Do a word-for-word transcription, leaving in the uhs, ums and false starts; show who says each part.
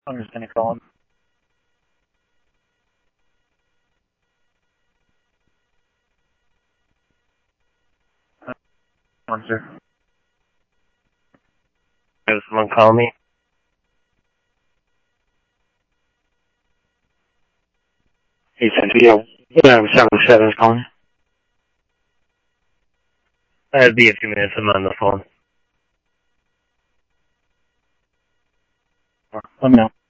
Speaker 1: I'm just gonna call him. Uh, one, sir. Has someone call me? He said, yeah, yeah, seven seven is calling. That'd be a few minutes. I'm on the phone. Let me know.